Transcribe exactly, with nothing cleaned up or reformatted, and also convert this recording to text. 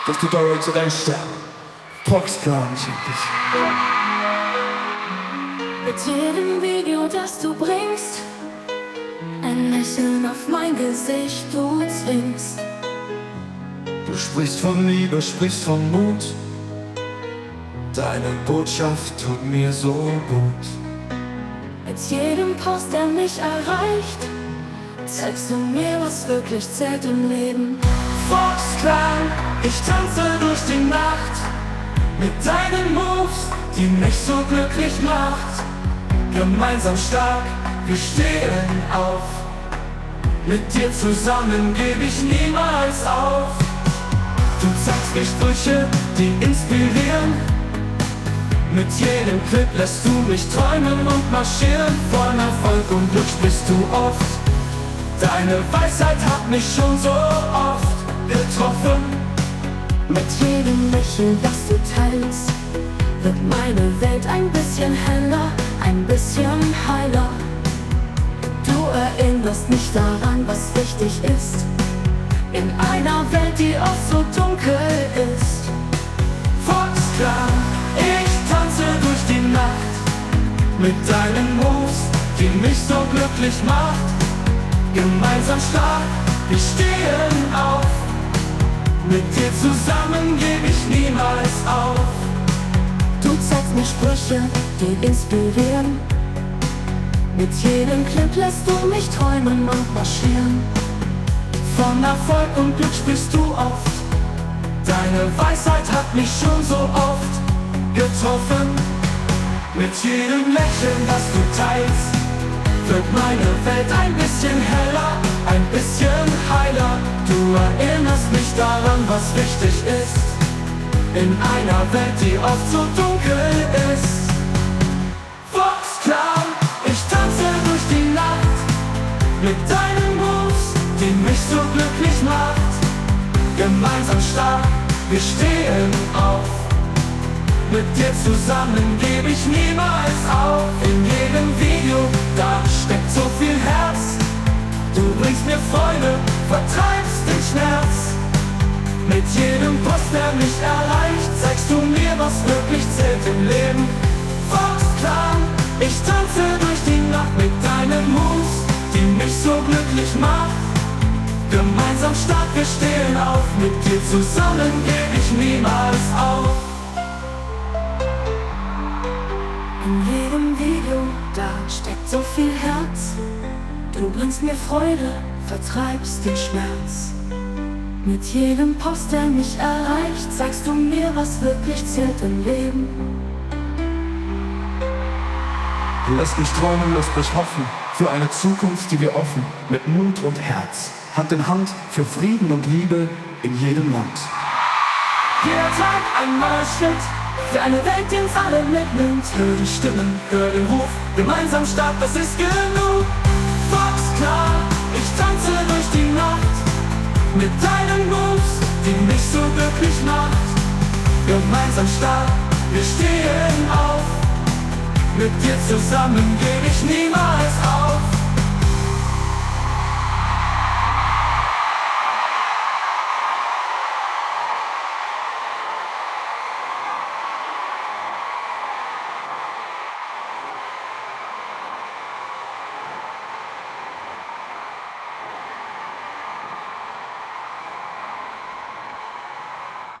dass du dauernd zu deinem Sterben packst gar nicht endlich. Mit jedem Video, das du bringst, ein Lächeln auf mein Gesicht du zwingst. Du sprichst von Liebe, sprichst von Mut. Deine Botschaft tut mir so gut. Mit jedem Post, der mich erreicht, zeigst du mir, was wirklich zählt im Leben. Foxclan, ich tanze durch die Nacht mit deinen Moves, die mich so glücklich macht. Gemeinsam stark, wir stehen auf. Mit dir zusammen gebe ich niemals auf. Du zeigst mir Sprüche, die inspirieren. Mit jedem Clip lässt du mich träumen und marschieren. Von Erfolg und Glück sprichst du oft. Deine Weisheit hat mich schon so oft getroffen. Mit jedem Lächeln, das du teilst, wird meine Welt ein bisschen heller, ein bisschen heiler. Du erinnerst mich daran, was wichtig ist, in einer Welt, die oft so dunkel ist. Foxclan, ich tanze durch die Nacht mit deinen Moves, die mich so glücklich macht. Gemeinsam stark, wir stehen auf. Mit dir zusammen gebe ich niemals auf. Du zeigst mir Sprüche, die inspirieren. Mit jedem Clip lässt du mich träumen und marschieren. Von Erfolg und Glück sprichst du oft. Deine Weisheit hat mich schon so oft getroffen. Mit jedem Lächeln, das du teilst, wird meine Welt ein bisschen heller, ein bisschen heiler. Du erinnerst mich daran, was wichtig ist, in einer Welt, die oft so dunkel ist. Foxclan, ich tanze durch die Nacht mit deinen Moves, die mich so glücklich macht. Gemeinsam stark, wir stehen auf. Mit dir zusammen gebe ich niemals auf. In jedem Video, da steckt so viel Herz. Du bringst mir Freude, vertreibst den Schmerz. Mit jedem Post, der mich erreicht, zeigst du mir, was wirklich zählt im Leben. Foxclan, ich tanze durch die Nacht mit deinen Moves, die mich so glücklich macht. Gemeinsam stark, wir stehen auf. Mit dir zusammen gebe ich niemals auf. In jedem Video, da steckt so viel Herz. Du bringst mir Freude, vertreibst den Schmerz. Mit jedem Post, der mich erreicht, zeigst du mir, was wirklich zählt im Leben. Lass mich träumen, lass mich hoffen, für eine Zukunft, die wir offen, mit Mut und Herz, Hand in Hand, für Frieden und Liebe in jedem Land. Jeder Tag ein neuer Schritt, für eine Welt, die uns alle mitnimmt. Hör die Stimmen, hör den Ruf, gemeinsam stark, das ist genug. Foxclan, ich tanze durch die Nacht mit deinen Moves, die mich so glücklich macht. Gemeinsam stark, wir stehen auf. Mit dir zusammen gebe ich niemals auf.